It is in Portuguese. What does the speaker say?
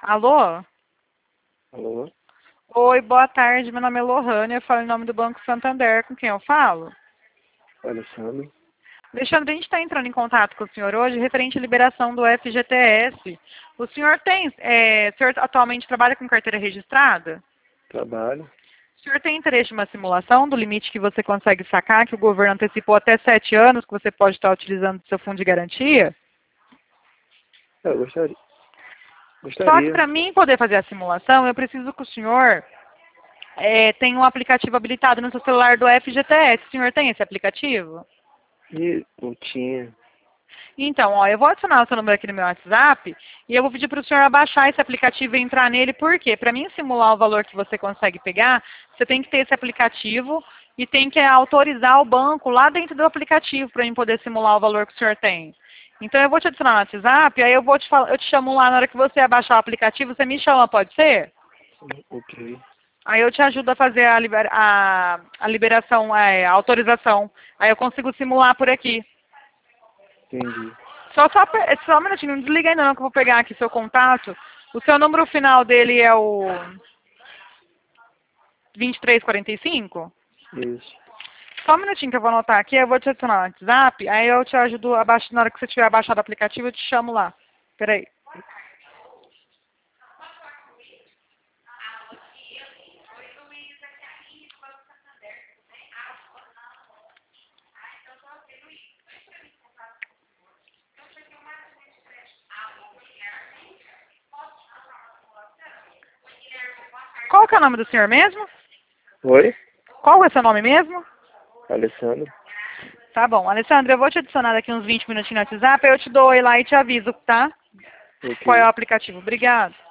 Alô? Alô? Oi, boa tarde. Meu nome é Lohane. Eu falo em nome do Banco Santander. Com quem eu falo? Alessandro? Alexandre, a gente está entrando em contato com o senhor hoje referente à liberação do FGTS. O senhor o senhor atualmente trabalha com carteira registrada? Trabalho? O senhor tem interesse em uma simulação do limite que você consegue sacar, que o governo antecipou até 7 anos, que você pode estar utilizando do seu fundo de garantia? Eu gostaria. Só que Gostaria. para mim poder fazer a simulação, eu preciso que o senhor tenha um aplicativo habilitado no seu celular do FGTS. O senhor tem esse aplicativo? E não tinha. Então, ó, eu vou adicionar o seu número aqui no meu WhatsApp e eu vou pedir para o senhor abaixar esse aplicativo e entrar nele. Por quê? Para mim simular o valor que você consegue pegar, você tem que ter esse aplicativo e tem que autorizar o banco lá dentro do aplicativo para mim poder simular o valor que o senhor tem. Então, eu vou te adicionar no WhatsApp, aí eu te chamo lá na hora que você abaixar o aplicativo, você me chama, pode ser? Ok. Aí eu te ajudo a fazer a liberação, a autorização. Aí eu consigo simular por aqui. Entendi. Só um minutinho, não desliga ainda não, que eu vou pegar aqui seu contato. O seu número final dele é o 2345? Isso. Só um minutinho que eu vou anotar aqui, eu vou te adicionar no WhatsApp, aí eu te ajudo a baixar, na hora que você tiver baixado o aplicativo, eu te chamo lá. Peraí. Qual que é o nome do senhor mesmo? Oi? Qual é o seu nome mesmo? Alessandro? Tá bom. Alessandra, eu vou te adicionar daqui uns 20 minutinhos no WhatsApp, aí eu te dou oi lá e te aviso, tá? Qual é o Ok. aplicativo. Obrigada.